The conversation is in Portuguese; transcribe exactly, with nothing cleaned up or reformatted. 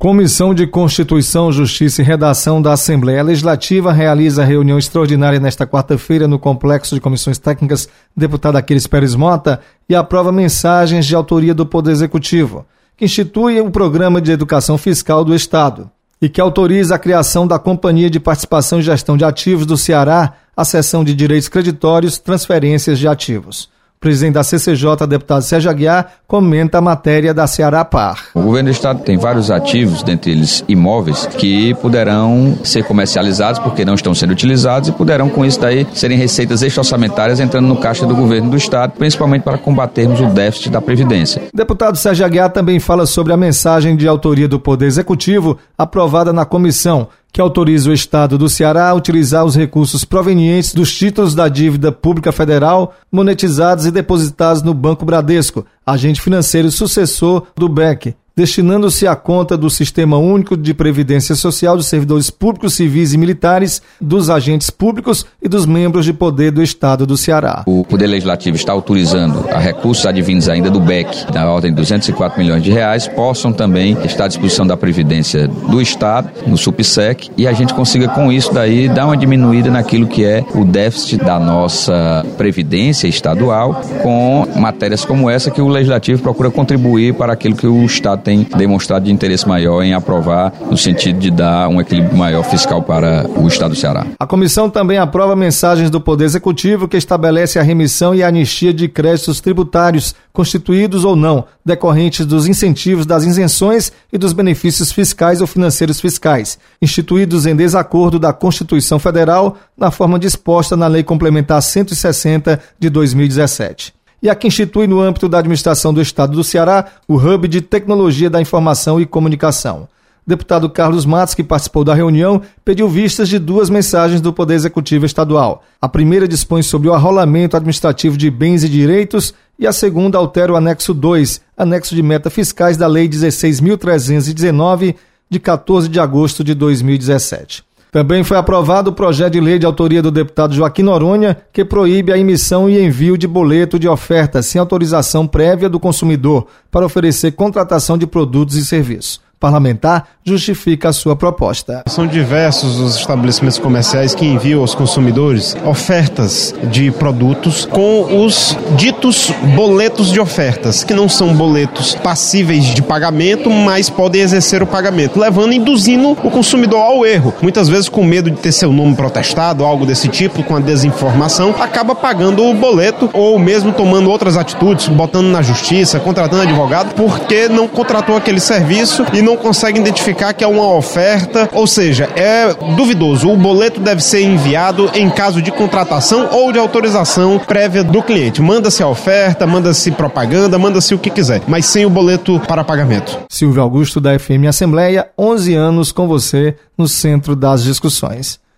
Comissão de Constituição, Justiça e Redação da Assembleia Legislativa realiza reunião extraordinária nesta quarta-feira no Complexo de Comissões Técnicas deputado Aquiles Pérez Mota e aprova mensagens de autoria do Poder Executivo, que institui o Programa de Educação Fiscal do Estado e que autoriza a criação da Companhia de Participação e Gestão de Ativos do Ceará, a seção de direitos creditórios, transferências de ativos. O presidente da C C J, deputado Sérgio Aguiar, comenta a matéria da Ceará Par. O governo do estado tem vários ativos, dentre eles imóveis, que poderão ser comercializados porque não estão sendo utilizados e poderão com isso daí serem receitas extra-orçamentárias entrando no caixa do governo do estado, principalmente para combatermos o déficit da Previdência. O deputado Sérgio Aguiar também fala sobre a mensagem de autoria do Poder Executivo aprovada na comissão, que autoriza o Estado do Ceará a utilizar os recursos provenientes dos títulos da dívida pública federal monetizados e depositados no Banco Bradesco, agente financeiro sucessor do B E C, destinando-se à conta do Sistema Único de Previdência Social dos servidores públicos, civis e militares, dos agentes públicos e dos membros de poder do Estado do Ceará. O Poder Legislativo está autorizando a recursos advindos ainda do B E C, na ordem de duzentos e quatro milhões de reais, possam também estar à disposição da Previdência do Estado, no SUPSEC, e a gente consiga com isso daí dar uma diminuída naquilo que é o déficit da nossa Previdência estadual, com matérias como essa que o Legislativo procura contribuir para aquilo que o Estado tem demonstrado de interesse maior em aprovar, no sentido de dar um equilíbrio maior fiscal para o Estado do Ceará. A comissão também aprova mensagens do Poder Executivo que estabelece a remissão e a anistia de créditos tributários, constituídos ou não, decorrentes dos incentivos, das isenções e dos benefícios fiscais ou financeiros fiscais, instituídos em desacordo da Constituição Federal, na forma disposta na Lei Complementar cento e sessenta de dois mil e dezessete. E a que institui no âmbito da administração do Estado do Ceará o Hub de Tecnologia da Informação e Comunicação. O deputado Carlos Matos, que participou da reunião, pediu vistas de duas mensagens do Poder Executivo Estadual. A primeira dispõe sobre o arrolamento administrativo de bens e direitos e a segunda altera o anexo dois, anexo de metas fiscais da Lei dezesseis mil trezentos e dezenove, de quatorze de agosto de dois mil e dezessete. Também foi aprovado o projeto de lei de autoria do deputado Joaquim Noronha, que proíbe a emissão e envio de boleto de oferta sem autorização prévia do consumidor para oferecer contratação de produtos e serviços. O parlamentar justifica a sua proposta. São diversos os estabelecimentos comerciais que enviam aos consumidores ofertas de produtos com os ditos boletos de ofertas, que não são boletos passíveis de pagamento, mas podem exercer o pagamento, levando, induzindo o consumidor ao erro. Muitas vezes, com medo de ter seu nome protestado, algo desse tipo, com a desinformação, acaba pagando o boleto ou mesmo tomando outras atitudes, botando na justiça, contratando advogado, porque não contratou aquele serviço e não não consegue identificar que é uma oferta, ou seja, é duvidoso. O boleto deve ser enviado em caso de contratação ou de autorização prévia do cliente. Manda-se a oferta, manda-se propaganda, manda-se o que quiser, mas sem o boleto para pagamento. Silvio Augusto, da F M Assembleia, onze anos com você no centro das discussões.